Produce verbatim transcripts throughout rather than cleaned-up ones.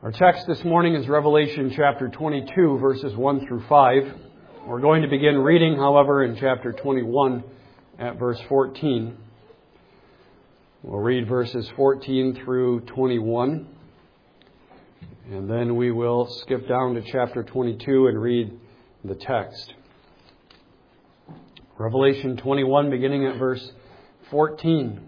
Our text this morning is Revelation chapter twenty-two, verses one through five. We're going to begin reading, however, in chapter twenty-one at verse fourteen. We'll read verses fourteen through twenty-one, and then we will skip down to chapter twenty-two and read the text. Revelation twenty-one, beginning at verse fourteen.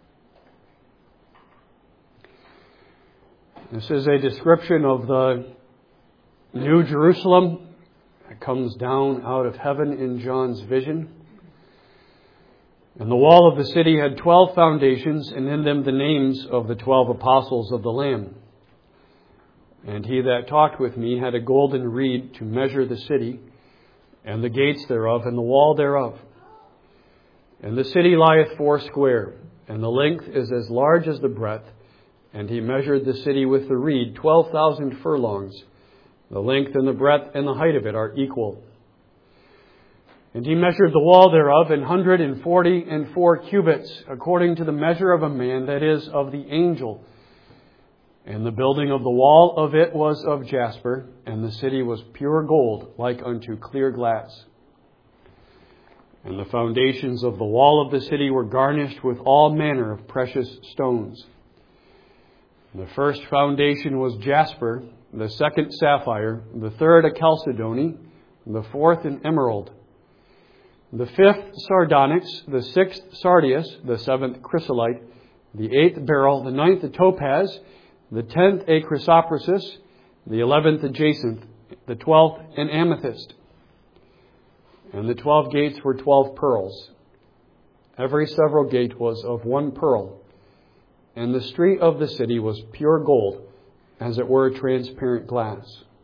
This is a description of the New Jerusalem that comes down out of heaven in John's vision. And the wall of the city had twelve foundations, and in them the names of the twelve apostles of the Lamb. And he that talked with me had a golden reed to measure the city, and the gates thereof, and the wall thereof. And the city lieth foursquare, and the length is as large as the breadth. And he measured the city with the reed, twelve thousand furlongs. The length and the breadth and the height of it are equal. And he measured the wall thereof an hundred and forty and four cubits, according to the measure of a man, that is, of the angel. And the building of the wall of it was of jasper, and the city was pure gold, like unto clear glass. And the foundations of the wall of the city were garnished with all manner of precious stones. The first foundation was jasper, the second sapphire, the third a chalcedony, the fourth an emerald, the fifth sardonyx, the sixth sardius, the seventh chrysolite, the eighth beryl, the ninth a topaz, the tenth a chrysoprasus, the eleventh a jacinth, the twelfth an amethyst. And the twelve gates were twelve pearls. Every several gate was of one pearl. And the street of the city was pure gold, as it were transparent glass.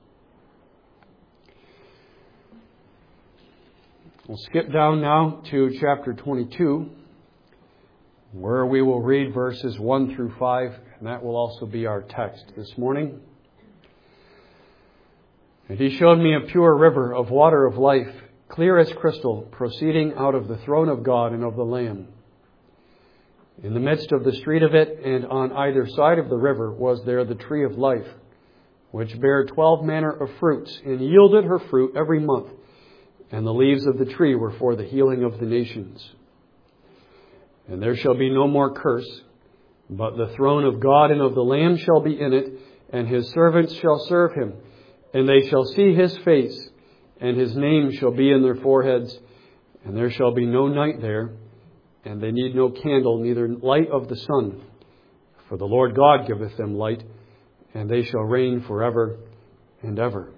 We'll skip down now to chapter twenty-two, where we will read verses one through five, and that will also be our text this morning. And he showed me a pure river of water of life, clear as crystal, proceeding out of the throne of God and of the Lamb. In the midst of the street of it, and on either side of the river, was there the tree of life, which bare twelve manner of fruits, and yielded her fruit every month. And the leaves of the tree were for the healing of the nations. And there shall be no more curse, but the throne of God and of the Lamb shall be in it, and his servants shall serve him. And they shall see his face, and his name shall be in their foreheads. And there shall be no night there. And they need no candle, neither light of the sun. For the Lord God giveth them light, and they shall reign forever and ever.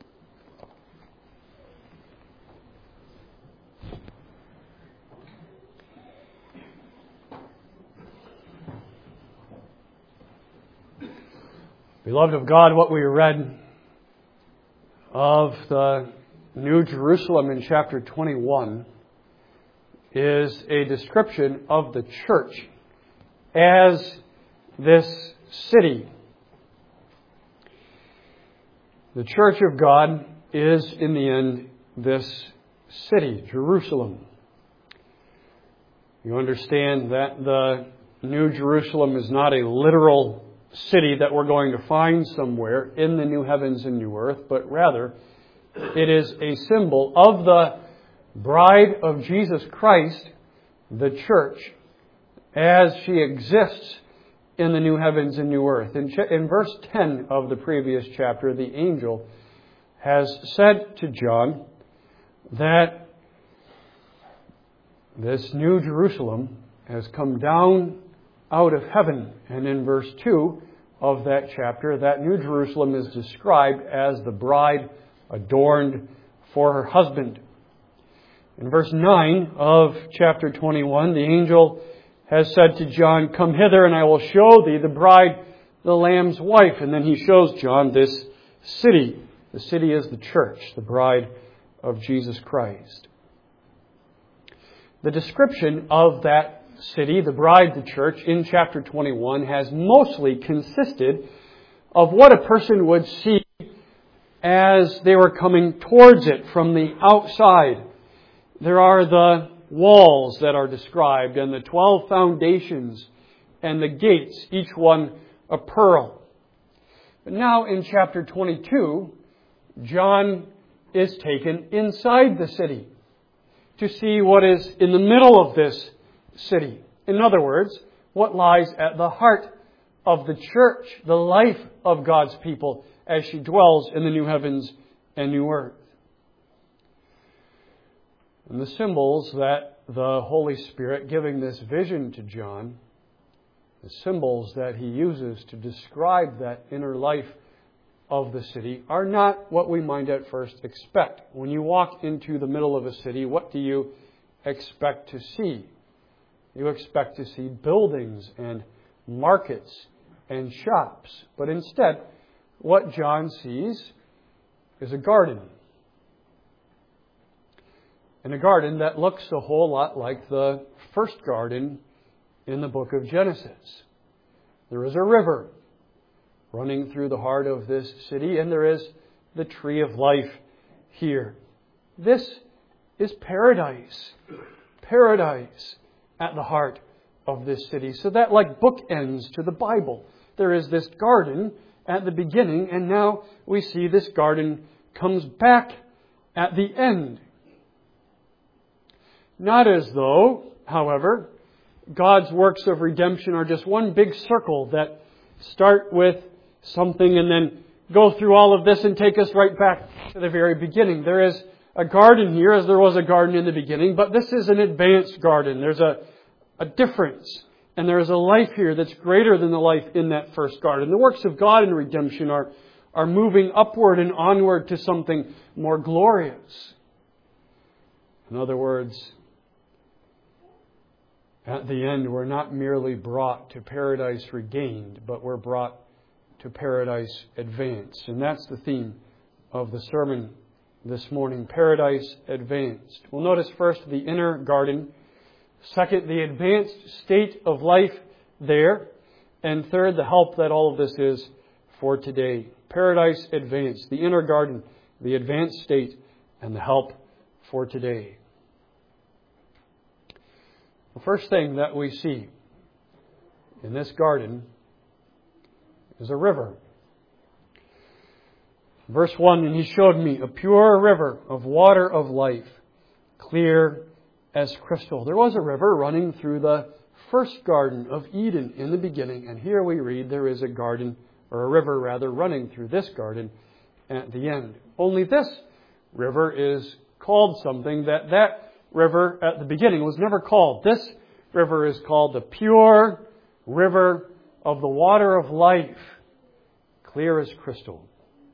Beloved of God, what we read of the New Jerusalem in chapter twenty-one is a description of the church as this city. The church of God is, in the end, this city, Jerusalem. You understand that the New Jerusalem is not a literal city that we're going to find somewhere in the new heavens and new earth, but rather it is a symbol of the bride of Jesus Christ, the church, as she exists in the new heavens and new earth. In, ch- in verse ten of the previous chapter, the angel has said to John that this new Jerusalem has come down out of heaven. And in verse two of that chapter, that new Jerusalem is described as the bride adorned for her husband. In verse nine of chapter twenty-one, the angel has said to John, "Come hither, and I will show thee the bride, the Lamb's wife." And then he shows John this city. The city is the church, the bride of Jesus Christ. The description of that city, the bride, the church, in chapter twenty-one has mostly consisted of what a person would see as they were coming towards it from the outside. There are the walls that are described, and the twelve foundations, and the gates, each one a pearl. But now in chapter twenty-two, John is taken inside the city to see what is in the middle of this city. In other words, what lies at the heart of the church, the life of God's people as she dwells in the new heavens and new earth. And the symbols that the Holy Spirit, giving this vision to John, the symbols that he uses to describe that inner life of the city, are not what we might at first expect. When you walk into the middle of a city, what do you expect to see? You expect to see buildings and markets and shops. But instead, what John sees is a garden. And a garden that looks a whole lot like the first garden in the book of Genesis. There is a river running through the heart of this city, and there is the tree of life here. This is paradise. Paradise at the heart of this city. So that, like bookends to the Bible, there is this garden at the beginning, and now we see this garden comes back at the end. Not as though, however, God's works of redemption are just one big circle that start with something and then go through all of this and take us right back to the very beginning. There is a garden here, as there was a garden in the beginning, but this is an advanced garden. There's a, a difference. And there is a life here that's greater than the life in that first garden. The works of God in redemption are, are moving upward and onward to something more glorious. In other words, at the end, we're not merely brought to paradise regained, but we're brought to paradise advanced. And that's the theme of the sermon this morning, paradise advanced. We'll notice first the inner garden. Second, the advanced state of life there. And third, the help that all of this is for today. Paradise advanced, the inner garden, the advanced state, and the help for today. The first thing that we see in this garden is a river. Verse one, and he showed me a pure river of water of life, clear as crystal. There was a river running through the first garden of Eden in the beginning, and here we read there is a garden, or a river rather, running through this garden at the end. Only this river is called something that that river at the beginning was never called. This river is called the pure river of the water of life, clear as crystal.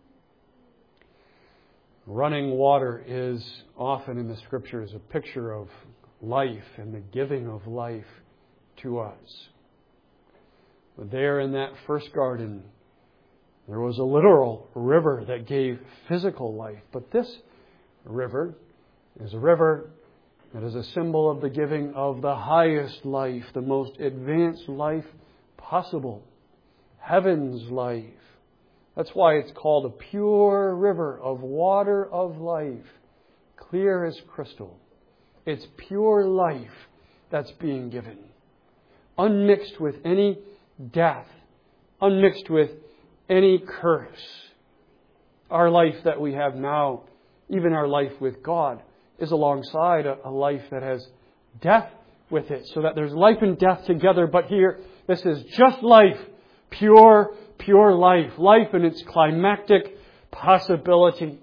Running water is often in the Scriptures a picture of life and the giving of life to us. But there in that first garden, there was a literal river that gave physical life. But this river is a river that is a symbol of the giving of the highest life, the most advanced life possible. Heaven's life. That's why it's called a pure river of water of life, clear as crystal. It's pure life that's being given, unmixed with any death, unmixed with any curse. Our life that we have now, even our life with God, is alongside a, a life that has death with it, so that there's life and death together. But here, this is just life, pure, pure life, life in its climactic possibility.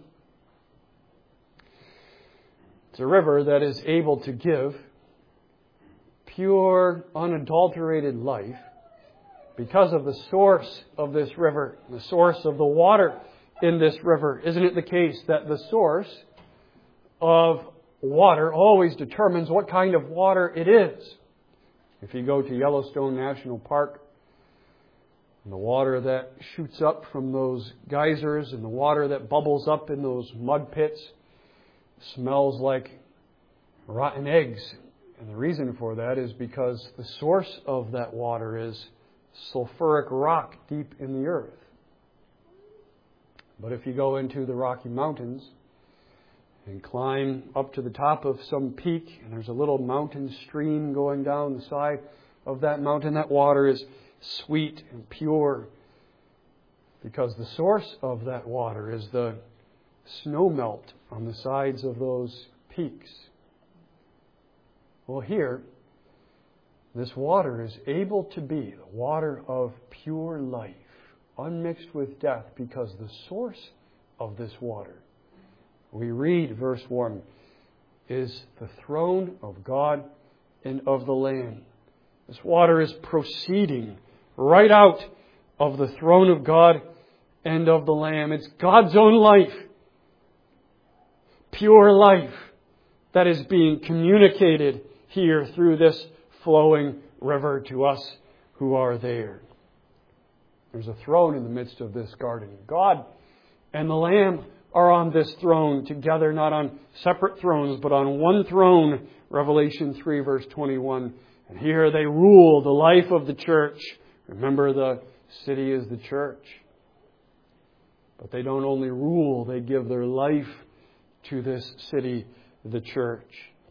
It's a river that is able to give pure, unadulterated life because of the source of this river, the source of the water in this river. Isn't it the case that the source of water always determines what kind of water it is? If you go to Yellowstone National Park, and the water that shoots up from those geysers and the water that bubbles up in those mud pits smells like rotten eggs. And the reason for that is because the source of that water is sulfuric rock deep in the earth. But if you go into the Rocky Mountains and climb up to the top of some peak, and there's a little mountain stream going down the side of that mountain, that water is sweet and pure. Because the source of that water is the snow melt on the sides of those peaks. Well, here, this water is able to be the water of pure life, unmixed with death, because the source of this water, we read verse one, is the throne of God and of the Lamb. This water is proceeding right out of the throne of God and of the Lamb. It's God's own life, pure life, that is being communicated here through this flowing river to us who are there. There's a throne in the midst of this garden. God and the Lamb are on this throne together, not on separate thrones, but on one throne. Revelation three, verse twenty-one. And here they rule the life of the church. Remember, the city is the church. But they don't only rule, they give their life to this city, the church.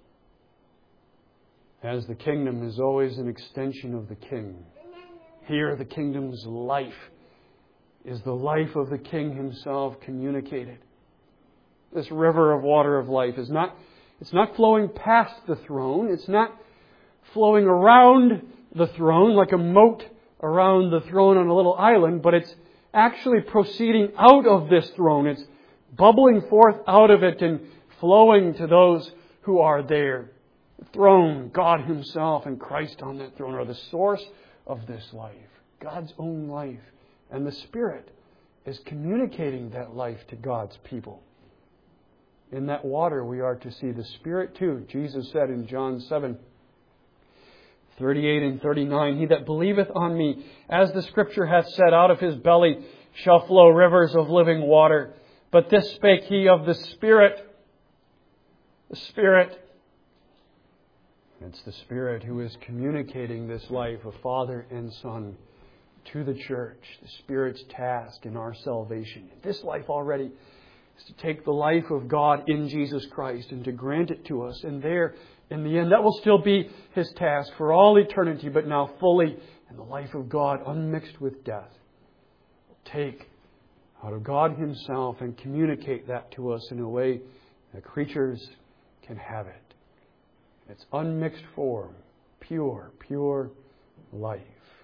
As the kingdom is always an extension of the king. Here the kingdom's life is the life of the king himself communicated. This river of water of life is not, it's not flowing past the throne. It's not flowing around the throne like a moat around the throne on a little island, but it's actually proceeding out of this throne. It's bubbling forth out of it and flowing to those who are there. The throne, God Himself and Christ on that throne are the source of this life. God's own life. And the Spirit is communicating that life to God's people. In that water we are to see the Spirit too. Jesus said in John seven, thirty-eight and thirty-nine, He that believeth on me, as the Scripture hath said, out of his belly shall flow rivers of living water. But this spake he of the Spirit. The Spirit. It's the Spirit who is communicating this life of Father and Son to the church. The Spirit's task in our salvation. This life already is to take the life of God in Jesus Christ and to grant it to us. And there, in the end, that will still be His task for all eternity, but now fully in the life of God, unmixed with death. Take out of God Himself and communicate that to us in a way that creatures can have it. It's unmixed form, pure, pure life.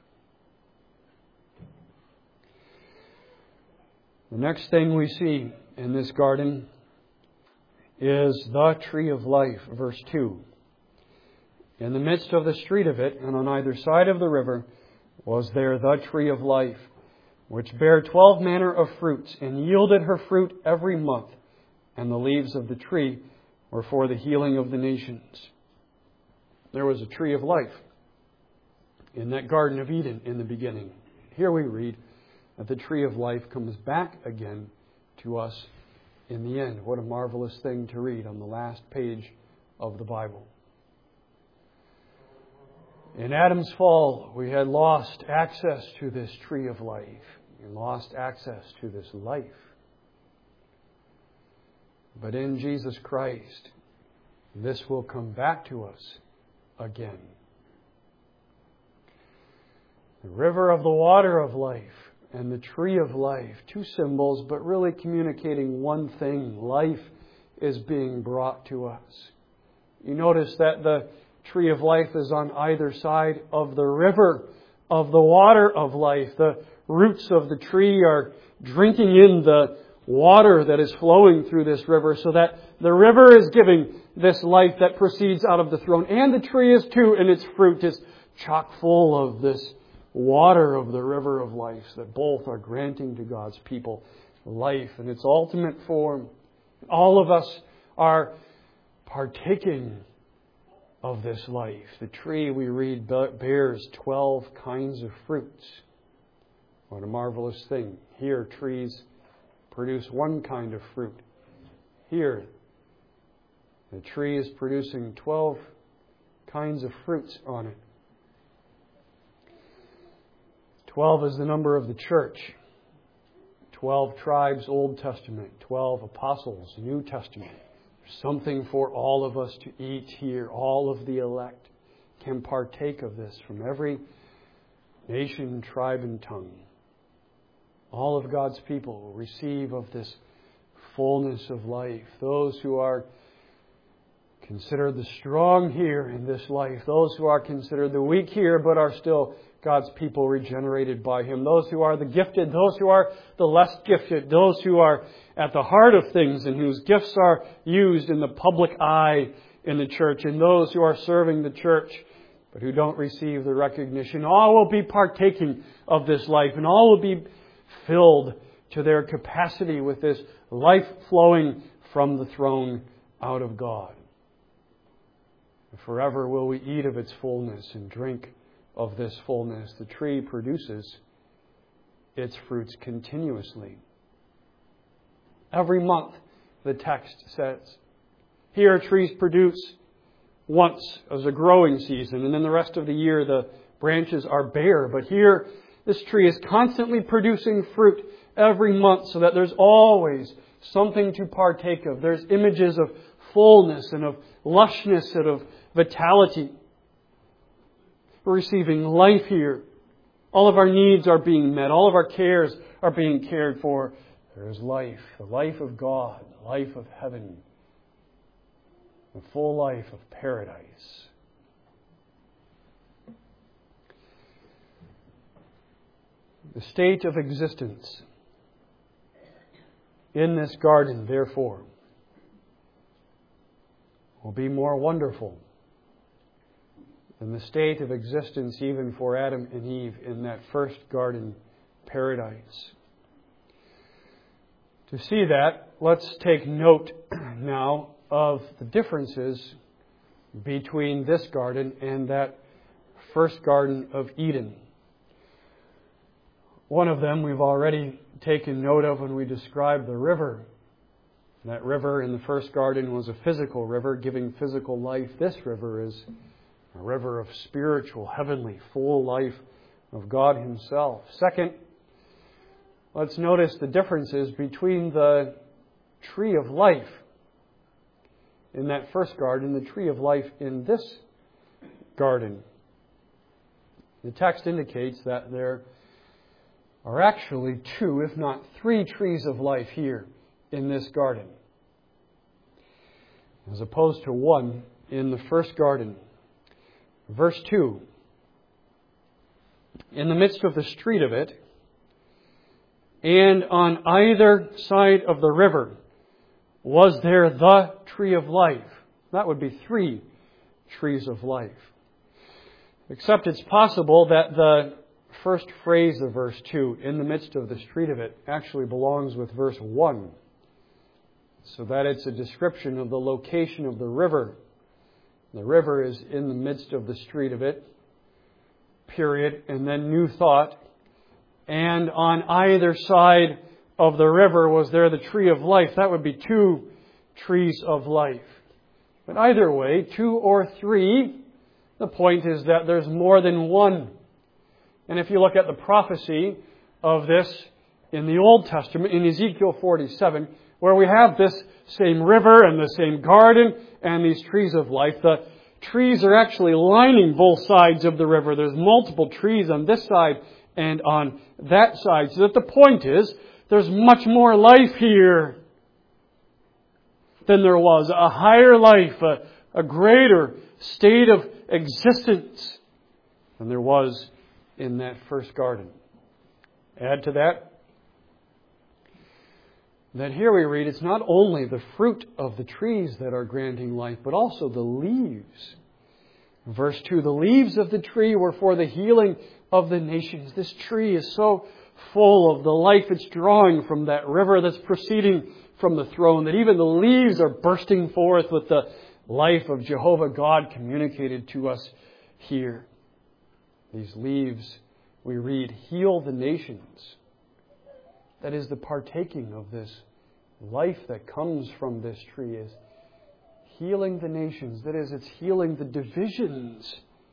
The next thing we see in this garden is the tree of life, verse two. In the midst of the street of it, and on either side of the river, was there the tree of life, which bare twelve manner of fruits, and yielded her fruit every month, and the leaves of the tree were for the healing of the nations. There was a tree of life in that Garden of Eden in the beginning. Here we read that the tree of life comes back again to us in the end. What a marvelous thing to read on the last page of the Bible. In Adam's fall, we had lost access to this tree of life. We lost access to this life. But in Jesus Christ, this will come back to us again. The river of the water of life and the tree of life, two symbols, but really communicating one thing. Life is being brought to us. You notice that the tree of life is on either side of the river of the water of life. The roots of the tree are drinking in the water that is flowing through this river, so that the river is giving this life that proceeds out of the throne. And the tree is too, and its fruit is chock full of this water of the river of life, that both are granting to God's people life in its ultimate form. All of us are partaking of this life. The tree, we read, bears twelve kinds of fruits. What a marvelous thing. Here, trees produce one kind of fruit. Here, the tree is producing twelve kinds of fruits on it. Twelve is the number of the church. Twelve tribes, Old Testament. Twelve apostles, New Testament. There's something for all of us to eat here. All of the elect can partake of this from every nation, tribe, and tongue. all of God's people will receive of this fullness of life. Those who are considered the strong here in this life, those who are considered the weak here but are still God's people regenerated by Him, those who are the gifted, those who are the less gifted, those who are at the heart of things and whose gifts are used in the public eye in the church, and those who are serving the church but who don't receive the recognition. All will be partaking of this life, and all will be filled to their capacity with this life flowing from the throne out of God. Forever will we eat of its fullness and drink of this fullness. The tree produces its fruits continuously. Every month, the text says. Here, trees produce once as a growing season, and then the rest of the year the branches are bare. But here, this tree is constantly producing fruit every month, so that there's always something to partake of. There's images of fullness and of lushness and of vitality. We're receiving life here. All of our needs are being met. All of our cares are being cared for. There is life, the life of God, the life of heaven, the full life of paradise. The state of existence in this garden, therefore, will be more wonderful than the state of existence even for Adam and Eve in that first garden paradise. To see that, let's take note now of the differences between this garden and that first garden of Eden. One of them we've already taken note of when we described the river. That river in the first garden was a physical river giving physical life. This river is a river of spiritual, heavenly, full life of God Himself. Second, let's notice the differences between the tree of life in that first garden, the tree of life in this garden. The text indicates that there are actually two, if not three, trees of life here in this garden, as opposed to one in the first garden. Verse two, in the midst of the street of it, and on either side of the river, was there the tree of life. That would be three trees of life. Except it's possible that the first phrase of verse two, in the midst of the street of it, actually belongs with verse one. So that it's a description of the location of the river. The river is in the midst of the street of it, period, and then new thought. And on either side of the river was there the tree of life. That would be two trees of life. But either way, two or three, the point is that there's more than one. And if you look at the prophecy of this in the Old Testament, in Ezekiel forty-seven, where we have this same river and the same garden and these trees of life, the trees are actually lining both sides of the river. There's multiple trees on this side and on that side. So that the point is, there's much more life here than there was. A higher life, a, a greater state of existence than there was in that first garden. Add to that, that here we read it's not only the fruit of the trees that are granting life, but also the leaves. Verse two, the leaves of the tree were for the healing of the nations. This tree is so full of the life it's drawing from that river that's proceeding from the throne, that even the leaves are bursting forth with the life of Jehovah God communicated to us here. These leaves, we read, heal the nations. That is, the partaking of this life that comes from this tree is healing the nations. That is, it's healing the divisions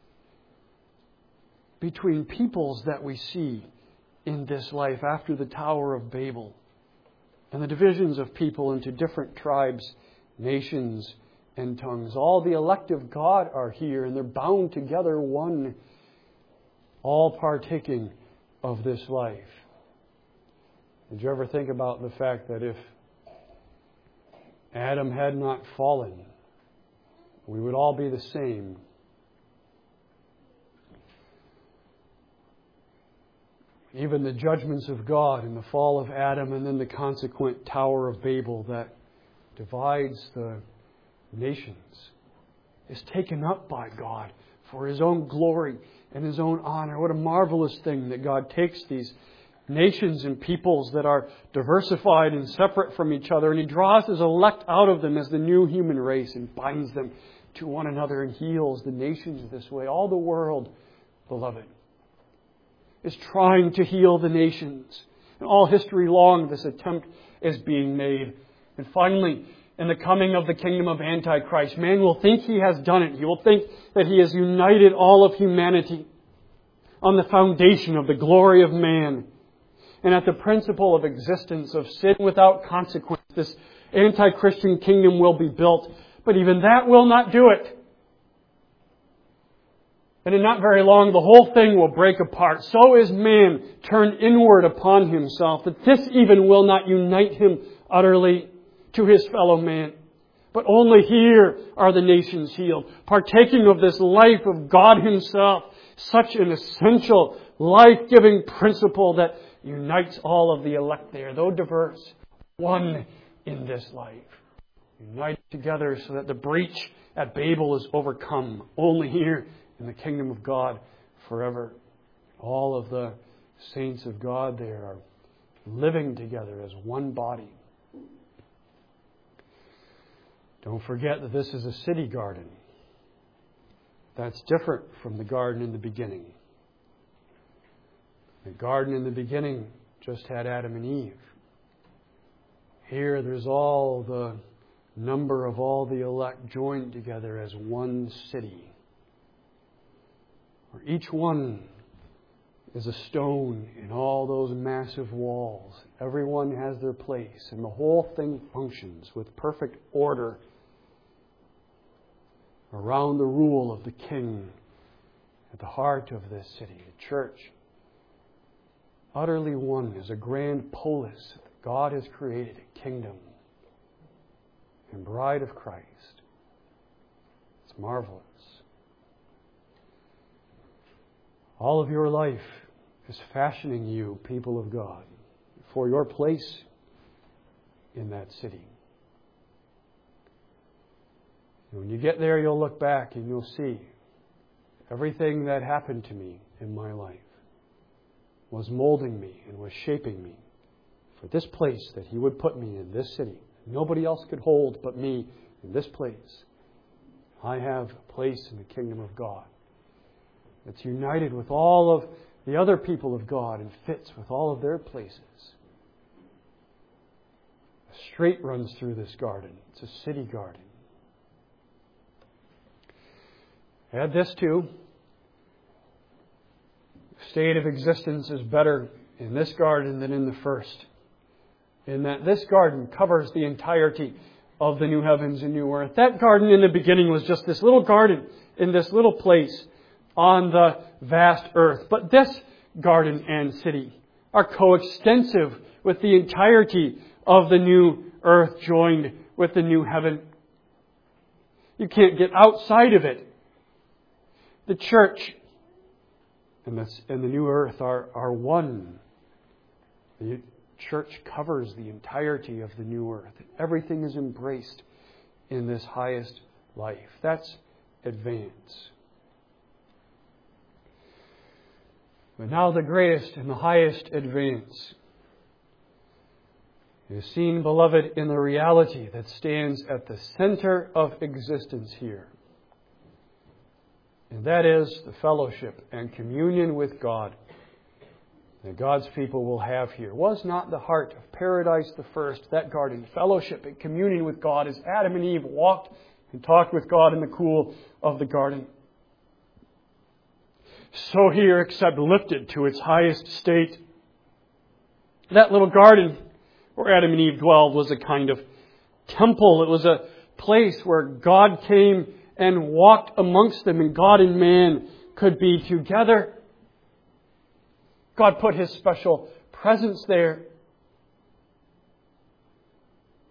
between peoples that we see in this life after the Tower of Babel, and the divisions of people into different tribes, nations, and tongues. All the elect of God are here, and they're bound together one, all partaking of this life. Did you ever think about the fact that if Adam had not fallen, we would all be the same? Even the judgments of God in the fall of Adam and then the consequent Tower of Babel that divides the nations is taken up by God for His own glory and His own honor. What a marvelous thing that God takes these nations and peoples that are diversified and separate from each other, and He draws His elect out of them as the new human race and binds them to one another and heals the nations this way. All the world, beloved, is trying to heal the nations. And all history long, this attempt is being made. And finally, in the coming of the kingdom of Antichrist, man will think he has done it. He will think that he has united all of humanity on the foundation of the glory of man and at the principle of existence of sin without consequence. This anti-Christian kingdom will be built, but even that will not do it. And in not very long, the whole thing will break apart. So is man turned inward upon himself, that this even will not unite him utterly to his fellow man. But only here are the nations healed, partaking of this life of God Himself, such an essential, life-giving principle that unites all of the elect there, though diverse, one in this life. United together so that the breach at Babel is overcome. Only here in the kingdom of God forever. All of the saints of God there are living together as one body. Don't forget that this is a city garden. That's different from the garden in the beginning. The garden in the beginning just had Adam and Eve. Here there's all the number of all the elect joined together as one city, where each one is a stone in all those massive walls. Everyone has their place, and the whole thing functions with perfect order around the rule of the King at the heart of this city, the church. Utterly one as a grand polis that God has created, a kingdom and bride of Christ. It's marvelous. All of your life is fashioning you, people of God, for your place in that city. And when you get there, you'll look back and you'll see everything that happened to me in my life was molding me and was shaping me for this place that He would put me in, this city. Nobody else could hold but me in this place. I have a place in the kingdom of God that's united with all of the other people of God and fits with all of their places. A strait runs through this garden. It's a city garden. Add this too. The state of existence is better in this garden than in the first, in that this garden covers the entirety of the new heavens and new earth. That garden in the beginning was just this little garden in this little place on the vast earth. But this garden and city are coextensive with the entirety of the new earth joined with the new heaven. You can't get outside of it. The church and the, and the new earth are, are one. The church covers the entirety of the new earth. Everything is embraced in this highest life. That's advance. But now the greatest and the highest advance is seen, beloved, in the reality that stands at the center of existence here. And that is the fellowship and communion with God that God's people will have here. Was not the heart of paradise the first, that garden, fellowship and communion with God, as Adam and Eve walked and talked with God in the cool of the garden? So here, except lifted to its highest state. That little garden where Adam and Eve dwelled was a kind of temple. It was a place where God came and walked amongst them, and God and man could be together. God put His special presence there.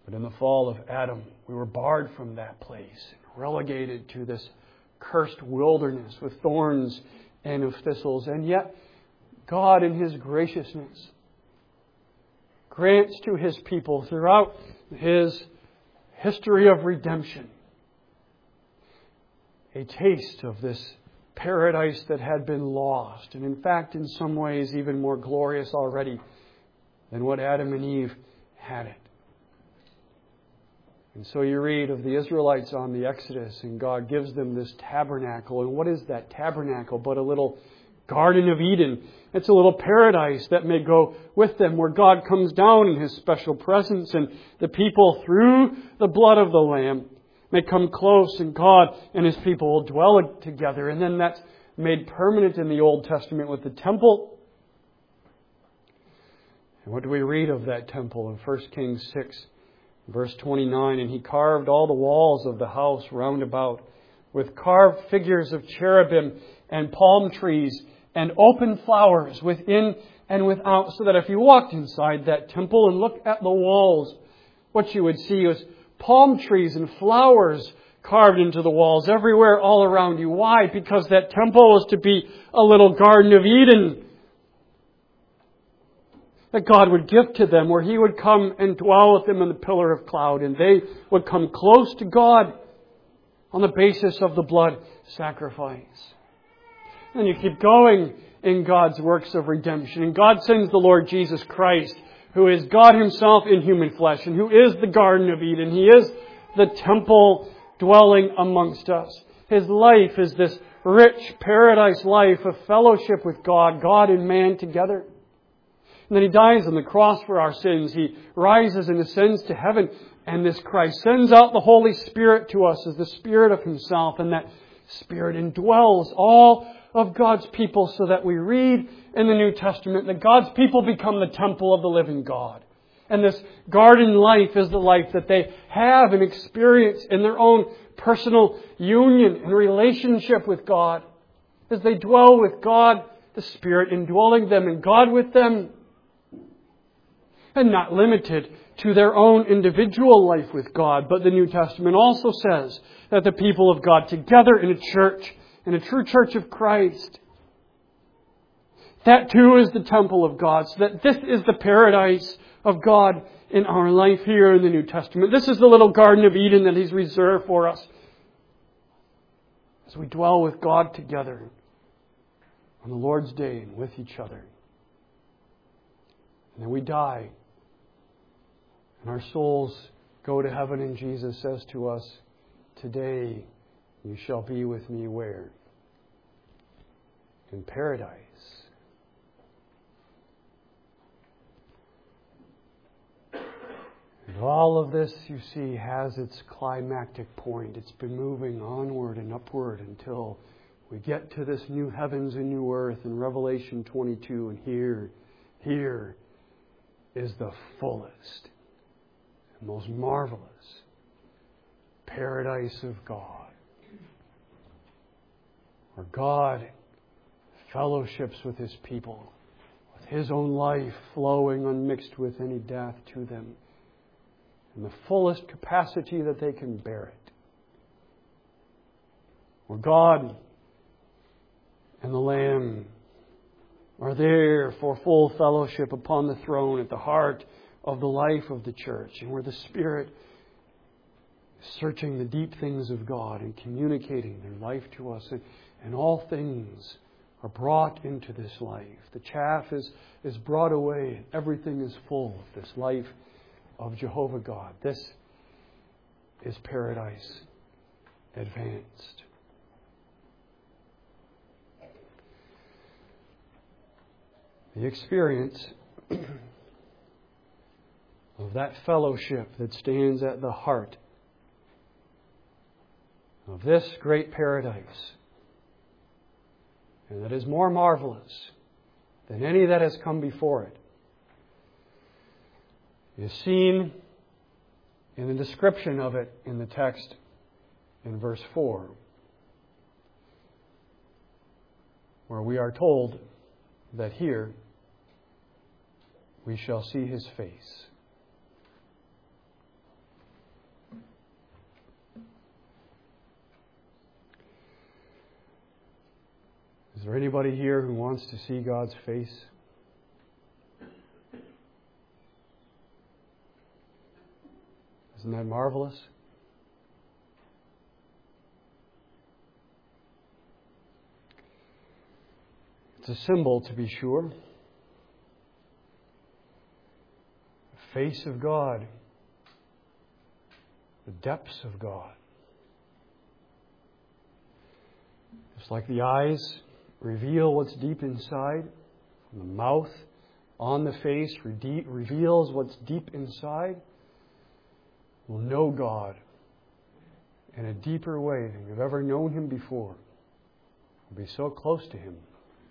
But in the fall of Adam, we were barred from that place, relegated to this cursed wilderness with thorns and of thistles. And yet, God in His graciousness grants to His people throughout His history of redemption a taste of this paradise that had been lost, and in fact, in some ways, even more glorious already than what Adam and Eve had it. And so you read of the Israelites on the Exodus, and God gives them this tabernacle. And what is that tabernacle but a little Garden of Eden? It's a little paradise that may go with them, where God comes down in His special presence, and the people, through the blood of the Lamb, may come close, and God and His people will dwell together. And then that's made permanent in the Old Testament with the temple. And what do we read of that temple in First Kings six, verse twenty-nine? And he carved all the walls of the house round about with carved figures of cherubim and palm trees and open flowers within and without, so that if you walked inside that temple and looked at the walls, what you would see was palm trees and flowers carved into the walls everywhere all around you. Why? Because that temple was to be a little Garden of Eden that God would give to them, where He would come and dwell with them in the pillar of cloud, and they would come close to God on the basis of the blood sacrifice. And you keep going in God's works of redemption, and God sends the Lord Jesus Christ, who is God Himself in human flesh, and who is the Garden of Eden. He is the temple dwelling amongst us. His life is this rich paradise life of fellowship with God, God and man together. And then He dies on the cross for our sins. He rises and ascends to heaven. And this Christ sends out the Holy Spirit to us as the Spirit of Himself. And that Spirit indwells all of God's people, so that we read in the New Testament that God's people become the temple of the living God. And this garden life is the life that they have and experience in their own personal union and relationship with God. As they dwell with God, the Spirit indwelling them and God with them. And not limited to their own individual life with God. But the New Testament also says that the people of God together in a church, in a true church of Christ, that too is the temple of God. So that this is the paradise of God in our life here in the New Testament. This is the little Garden of Eden that He's reserved for us as we dwell with God together on the Lord's Day and with each other. And then we die, and our souls go to heaven, and Jesus says to us, "Today you shall be with me where? In paradise." And all of this, you see, has its climactic point. It's been moving onward and upward until we get to this new heavens and new earth in Revelation twenty-two. And here, here is the fullest and most marvelous paradise of God, where God fellowships with His people, with His own life flowing unmixed with any death to them, in the fullest capacity that they can bear it. Where God and the Lamb are there for full fellowship upon the throne at the heart of the life of the church, and where the Spirit is searching the deep things of God and communicating their life to us, and, and all things are brought into this life. The chaff is, is brought away, and everything is full of this life of Jehovah God. This is paradise advanced. The experience of that fellowship that stands at the heart of this great paradise, and that is more marvelous than any that has come before it, is seen in the description of it in the text in verse four, where we are told that here we shall see His face. Is there anybody here who wants to see God's face? Isn't that marvelous? It's a symbol, to be sure. The face of God. The depths of God. Just like the eyes reveal what's deep inside, the mouth on the face re- reveals what's deep inside, we'll know God in a deeper way than you've ever known Him before. We'll be so close to Him.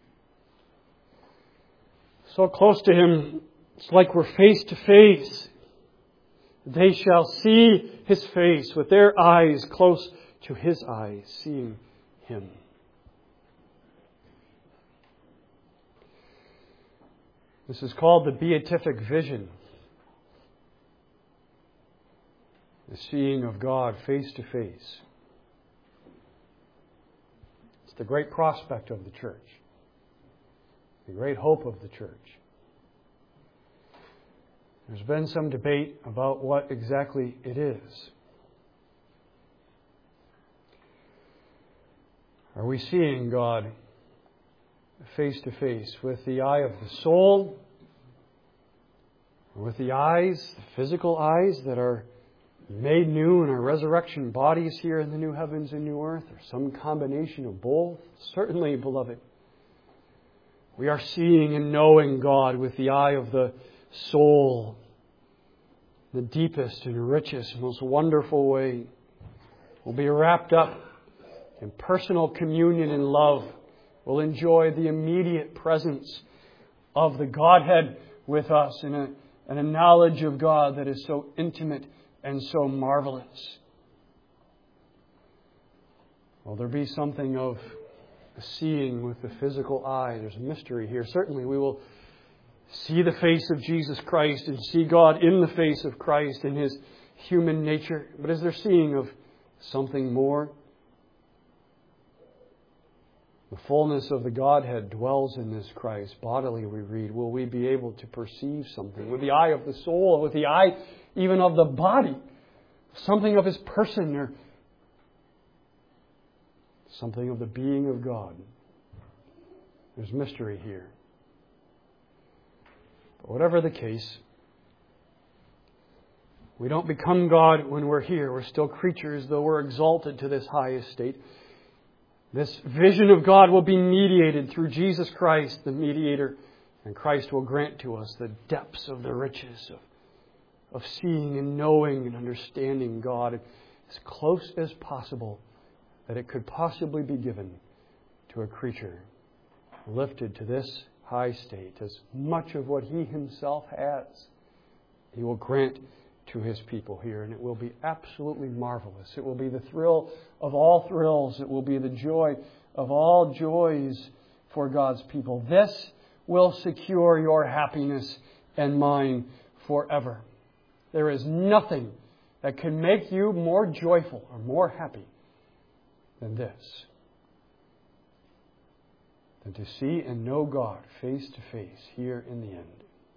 So close to Him, it's like we're face to face. They shall see His face with their eyes close to His eyes, seeing Him. This is called the beatific vision. The seeing of God face to face. It's the great prospect of the church. The great hope of the church. There's been some debate about what exactly it is. Are we seeing God face to face with the eye of the soul, or with the eyes, the physical eyes that are made new in our resurrection bodies here in the new heavens and new earth, or some combination of both? Certainly, beloved, we are seeing and knowing God with the eye of the soul, the deepest and richest, most wonderful way. We'll be wrapped up in personal communion and love. We'll enjoy the immediate presence of the Godhead with us in a, in a knowledge of God that is so intimate and so marvelous. Will there be something of seeing with the physical eye? There's a mystery here. Certainly we will see the face of Jesus Christ and see God in the face of Christ in His human nature. But is there seeing of something more? The fullness of the Godhead dwells in this Christ. Bodily, we read. Will we be able to perceive something with the eye of the soul, with the eye even of the body? Something of His person, or something of the being of God. There's mystery here. But whatever the case, we don't become God when we're here. We're still creatures, though we're exalted to this high estate. This vision of God will be mediated through Jesus Christ, the mediator, and Christ will grant to us the depths of the riches of, of seeing and knowing and understanding God as close as possible that it could possibly be given to a creature lifted to this high state. As much of what He Himself has, He will grant to His people here, and it will be absolutely marvelous. It will be the thrill of all thrills. It will be the joy of all joys for God's people. This will secure your happiness and mine forever. There is nothing that can make you more joyful or more happy than this. Than to see and know God face to face here in the end.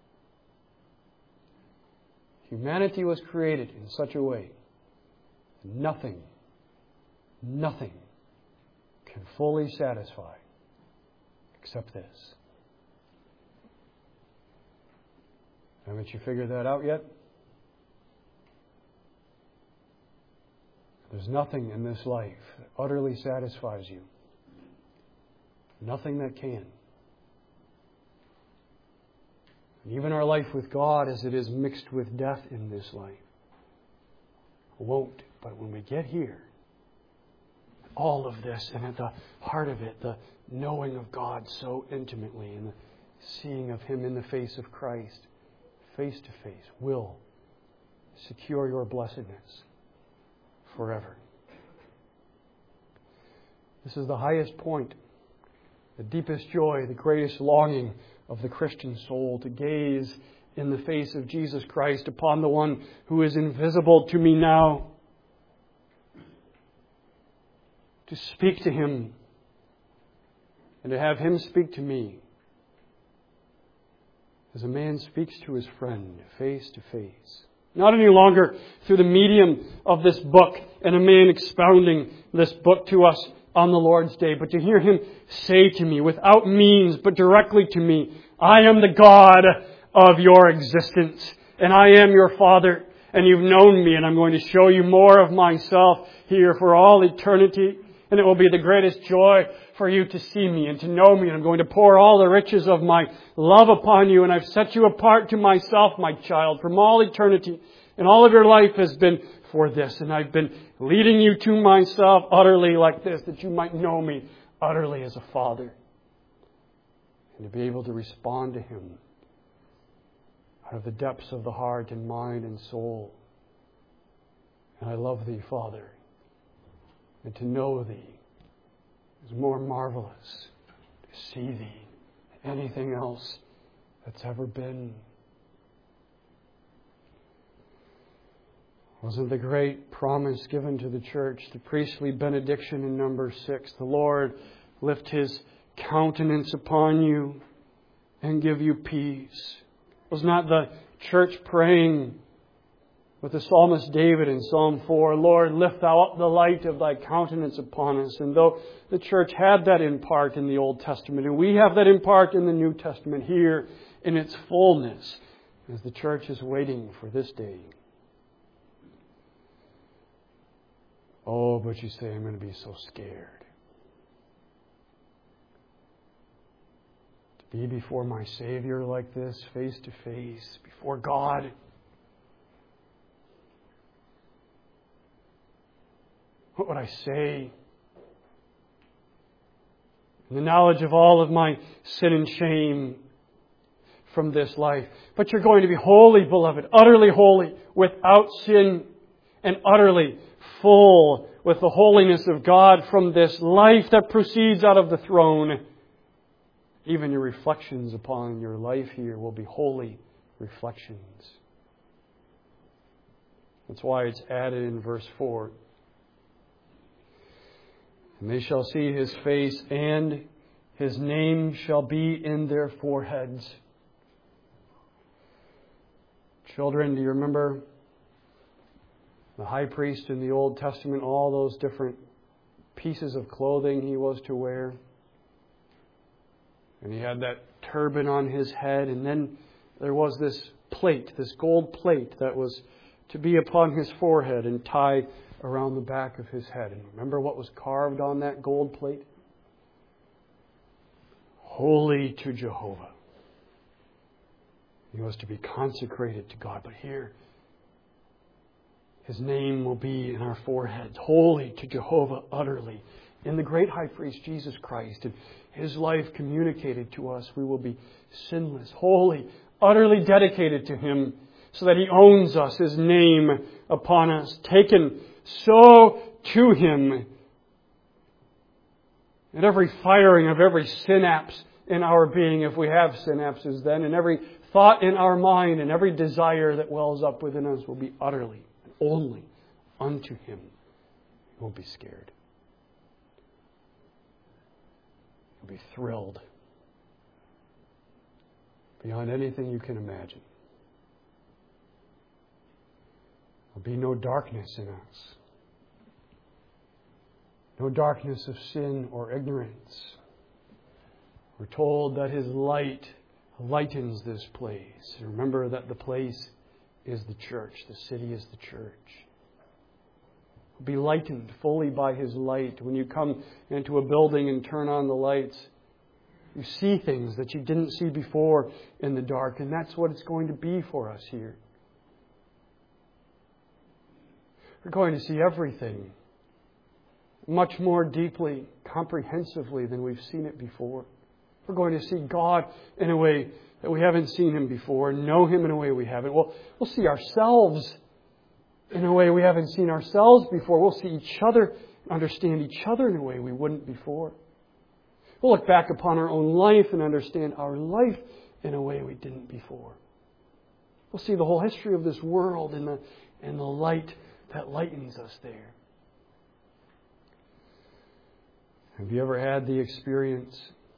Humanity was created in such a way that nothing, nothing can fully satisfy except this. Haven't you figured that out yet? There's nothing in this life that utterly satisfies you. Nothing that can. And even our life with God, as it is mixed with death in this life, won't. But when we get here, all of this, and at the heart of it, the knowing of God so intimately, and the seeing of Him in the face of Christ, face to face, will secure your blessedness forever. This is the highest point, the deepest joy, the greatest longing of the Christian soul, to gaze in the face of Jesus Christ upon the one who is invisible to me now, to speak to Him, and to have Him speak to me as a man speaks to his friend face to face. Not any longer through the medium of this book and a man expounding this book to us on the Lord's Day, but to hear Him say to me without means, but directly to me, I am the God of your existence, and I am your Father, and you've known me, and I'm going to show you more of myself here for all eternity, and it will be the greatest joy for you to see me and to know me, and I'm going to pour all the riches of my love upon you, and I've set you apart to myself, my child, from all eternity, and all of your life has been for this, and I've been leading you to myself utterly like this, that you might know me utterly as a Father, and to be able to respond to Him out of the depths of the heart and mind and soul. And I love Thee, Father, and to know Thee is more marvelous, to see Thee than anything else that's ever been. Wasn't the great promise given to the church, the priestly benediction in number six, the Lord lift His countenance upon you and give you peace? Was not the church praying with the psalmist David in Psalm four, Lord, lift Thou up the light of Thy countenance upon us? And though the church had that in part in the Old Testament, and we have that in part in the New Testament here in its fullness, as the church is waiting for this day. Oh, but you say, I'm going to be so scared to be before my Savior like this, face to face, before God. What would I say? The knowledge of all of my sin and shame from this life. But you're going to be holy, beloved, utterly holy, without sin, and utterly full with the holiness of God from this life that proceeds out of the throne. Even your reflections upon your life here will be holy reflections. That's why it's added in verse four. And they shall see His face, and His name shall be in their foreheads. Children, do you remember the high priest in the Old Testament, all those different pieces of clothing he was to wear? And he had that turban on his head, and then there was this plate, this gold plate that was to be upon his forehead and tied around the back of his head. And remember what was carved on that gold plate? Holy to Jehovah. He was to be consecrated to God. But here, His name will be in our foreheads. Holy to Jehovah utterly. In the great high priest, Jesus Christ, and His life communicated to us, we will be sinless, holy, utterly dedicated to Him, so that He owns us, His name upon us, taken so to Him. And every firing of every synapse in our being, if we have synapses then, and every thought in our mind and every desire that wells up within us will be utterly and only unto Him. You won't be scared. You'll be thrilled beyond anything you can imagine. There'll be no darkness in us. No darkness of sin or ignorance. We're told that His light lightens this place. Remember that the place is the church. The city is the church. Be lightened fully by His light. When you come into a building and turn on the lights, you see things that you didn't see before in the dark. And that's what it's going to be for us here. We're going to see everything much more deeply, comprehensively than we've seen it before. We're going to see God in a way that we haven't seen Him before, know Him in a way we haven't. We'll, we'll see ourselves in a way we haven't seen ourselves before. We'll see each other, understand each other in a way we wouldn't before. We'll look back upon our own life and understand our life in a way we didn't before. We'll see the whole history of this world in the, in the light that lightens us there. Have you ever had the experience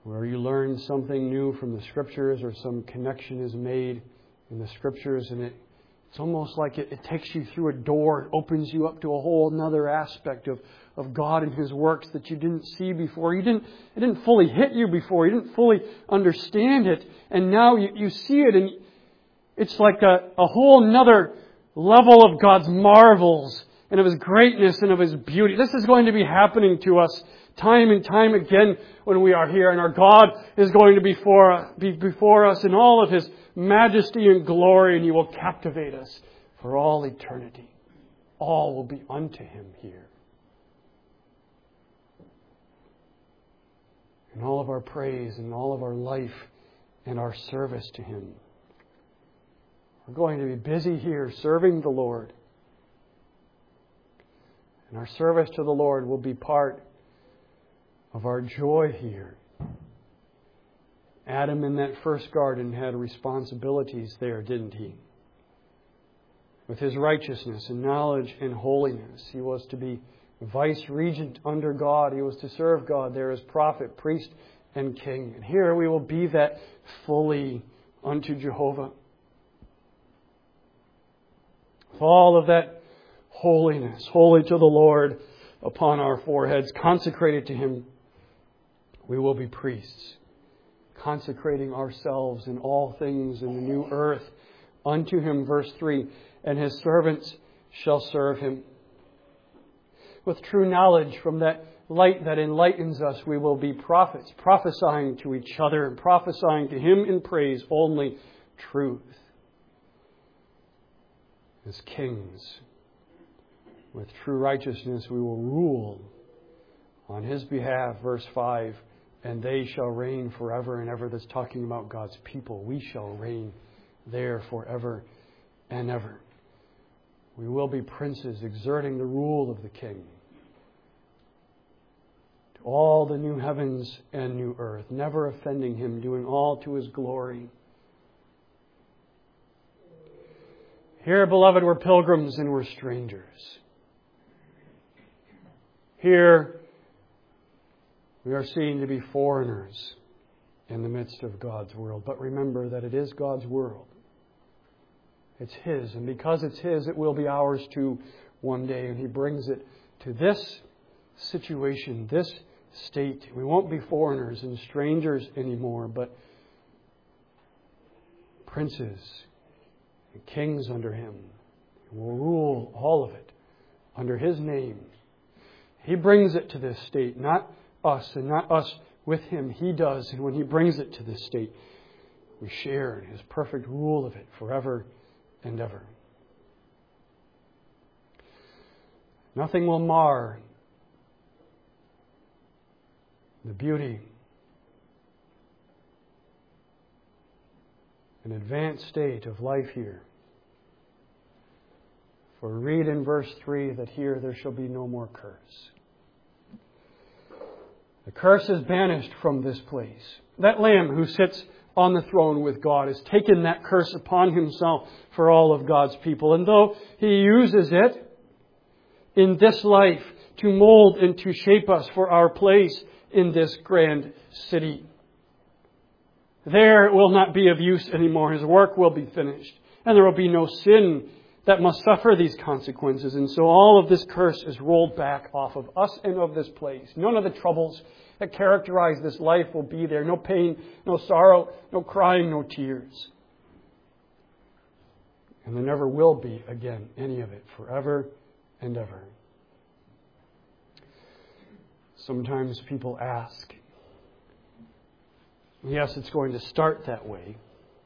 where you learn something new from the Scriptures or some connection is made in the Scriptures, and it, it's almost like it, it takes you through a door. It opens you up to a whole another aspect of, of God and His works that you didn't see before. You didn't, it didn't fully hit you before. You didn't fully understand it. And now you, you see it, and it's like a, a whole another level of God's marvels and of His greatness and of His beauty. This is going to be happening to us time and time again when we are here. And our God is going to be before, be before us in all of His majesty and glory, and He will captivate us for all eternity. All will be unto Him here. And all of our praise and all of our life and our service to Him. We're going to be busy here serving the Lord. And our service to the Lord will be part of our joy here. Adam in that first garden had responsibilities there, didn't he? With his righteousness and knowledge and holiness, he was to be vice-regent under God. He was to serve God there as prophet, priest, and king. And here we will be that fully unto Jehovah. With all of that holiness, holy to the Lord upon our foreheads, consecrated to Him, we will be priests, consecrating ourselves in all things in the new earth unto Him. Verse three, and His servants shall serve Him. With true knowledge from that light that enlightens us, we will be prophets, prophesying to each other and prophesying to Him in praise only truth. As kings, with true righteousness, we will rule on His behalf. Verse five, and they shall reign forever and ever. That's talking about God's people. We shall reign there forever and ever. We will be princes exerting the rule of the King to all the new heavens and new earth, never offending Him, doing all to His glory. Here, beloved, we're pilgrims and we're strangers. Here, we are seen to be foreigners in the midst of God's world. But remember that it is God's world. It's His. And because it's His, it will be ours too one day. And He brings it to this situation, this state. We won't be foreigners and strangers anymore, but princes and kings under Him. And we'll rule all of it under His name. He brings it to this state, not us and not us with Him. He does. And when He brings it to this state, we share in His perfect rule of it forever and ever. Nothing will mar the beauty and advanced state of life here. For read in verse three that here there shall be no more curse. The curse is banished from this place. That Lamb who sits on the throne with God has taken that curse upon Himself for all of God's people. And though He uses it in this life to mold and to shape us for our place in this grand city, there it will not be of use anymore. His work will be finished. And there will be no sin that must suffer these consequences. And so all of this curse is rolled back off of us and of this place. None of the troubles that characterize this life will be there. No pain, no sorrow, no crying, no tears. And there never will be again any of it, forever and ever. Sometimes people ask, yes, it's going to start that way.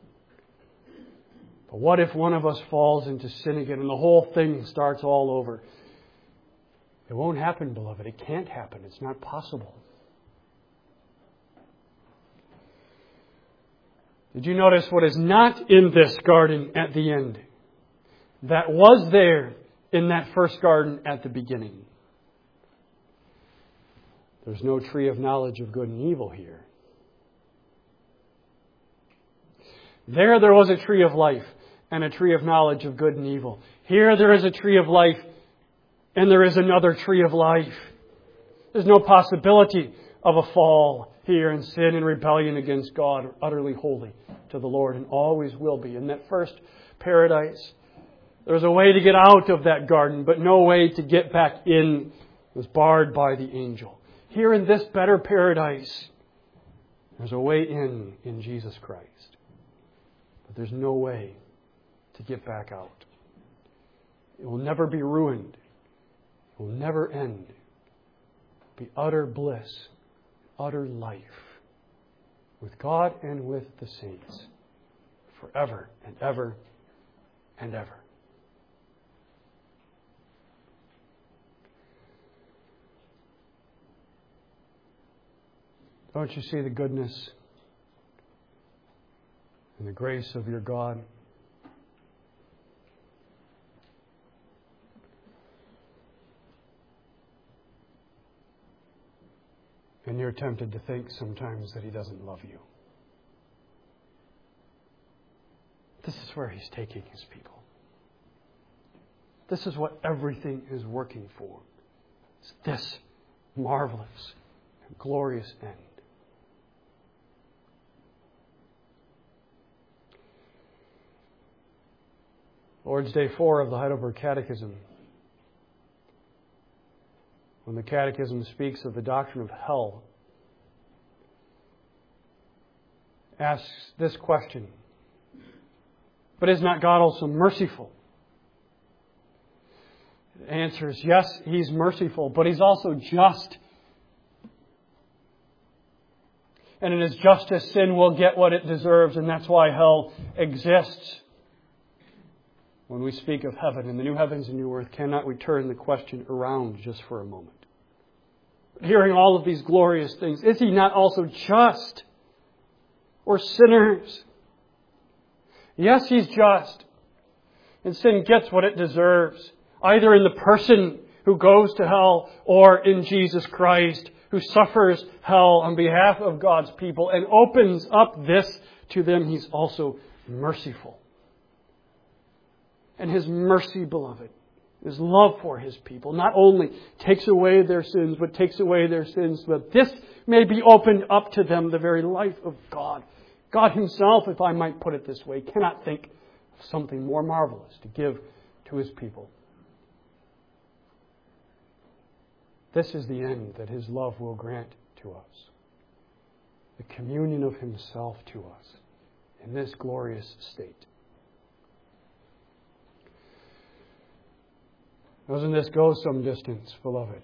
But what if one of us falls into sin again and the whole thing starts all over? It won't happen, beloved. It can't happen. It's not possible. Did you notice what is not in this garden at the end that was there in that first garden at the beginning? There's no tree of knowledge of good and evil here. There, there was a tree of life and a tree of knowledge of good and evil. Here, there is a tree of life and there is another tree of life. There's no possibility of a fall here in sin and rebellion against God, are utterly holy to the Lord and always will be. In that first paradise, there's a way to get out of that garden, but no way to get back in. It was barred by the angel. Here in this better paradise, there's a way in in Jesus Christ. But there's no way to get back out. It will never be ruined. It will never end. It will be utter bliss, utter life with God and with the saints forever and ever and ever. Don't you see the goodness and the grace of your God? And you're tempted to think sometimes that He doesn't love you. This is where He's taking His people. This is what everything is working for. It's this marvelous and glorious end. Lord's Day four of the Heidelberg Catechism. When the Catechism speaks of the doctrine of hell, asks this question: but is not God also merciful? The answer is yes, He's merciful, but He's also just. And in His justice, sin will get what it deserves, and that's why hell exists. When we speak of heaven and the new heavens and new earth, cannot we turn the question around just for a moment? Hearing all of these glorious things, is He not also just? We're sinners. Yes, He's just. And sin gets what it deserves, either in the person who goes to hell or in Jesus Christ, who suffers hell on behalf of God's people and opens up this to them. He's also merciful. And His mercy, beloved, His love for His people, not only takes away their sins, but takes away their sins, but this may be opened up to them, the very life of God. God Himself, if I might put it this way, cannot think of something more marvelous to give to His people. This is the end that His love will grant to us. The communion of Himself to us in this glorious state. Doesn't this go some distance, beloved,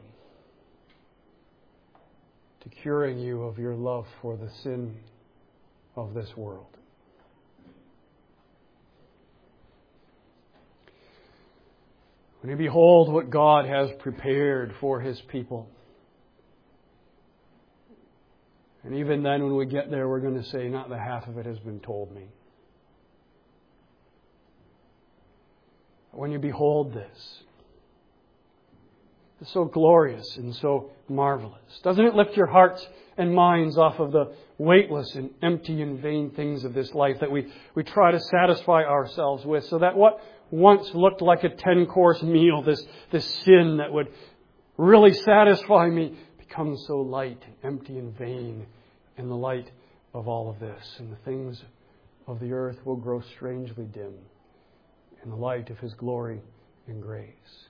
to curing you of your love for the sin of this world? When you behold what God has prepared for His people, and even then when we get there, we're going to say, not the half of it has been told me. When you behold this, it's so glorious and so marvelous. Doesn't it lift your hearts and minds off of the weightless and empty and vain things of this life that we, we try to satisfy ourselves with, so that what once looked like a ten-course meal, this, this sin that would really satisfy me, becomes so light and empty and vain in the light of all of this. And the things of the earth will grow strangely dim in the light of His glory and grace.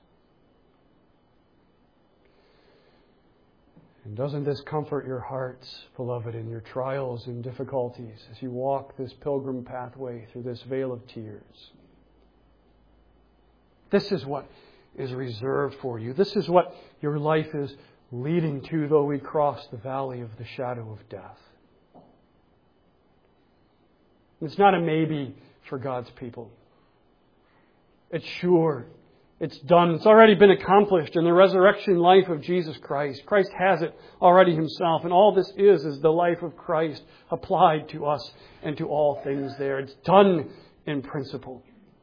And doesn't this comfort your hearts, beloved, in your trials and difficulties as you walk this pilgrim pathway through this vale of tears? This is what is reserved for you. This is what your life is leading to, though we cross the valley of the shadow of death. It's not a maybe for God's people. It's sure. It's done. It's already been accomplished in the resurrection life of Jesus Christ. Christ has it already Himself. And all this is, is the life of Christ applied to us and to all things there. It's done in principle.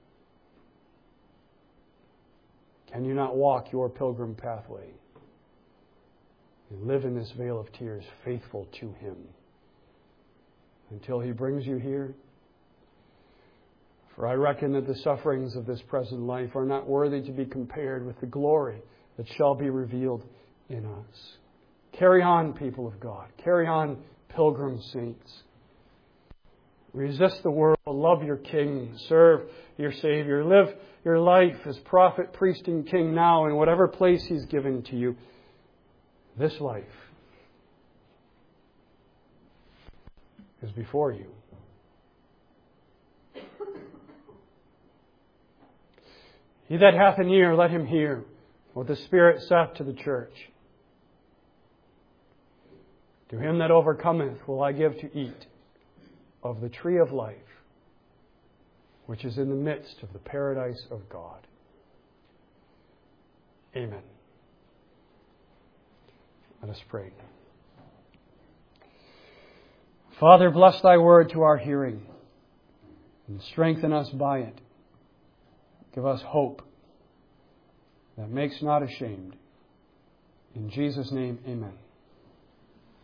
Can you not walk your pilgrim pathway and live in this vale of tears, faithful to Him, until He brings you here? For I reckon that the sufferings of this present life are not worthy to be compared with the glory that shall be revealed in us. Carry on, people of God. Carry on, pilgrim saints. Resist the world. Love your King. Serve your Savior. Live your life as prophet, priest, and king now in whatever place He's given to you. This life is before you. He that hath an ear, let him hear what the Spirit saith to the church. To him that overcometh will I give to eat of the tree of life, which is in the midst of the paradise of God. Amen. Let us pray. Father, bless Thy word to our hearing and strengthen us by it. Give us hope that makes not ashamed. In Jesus' name, amen.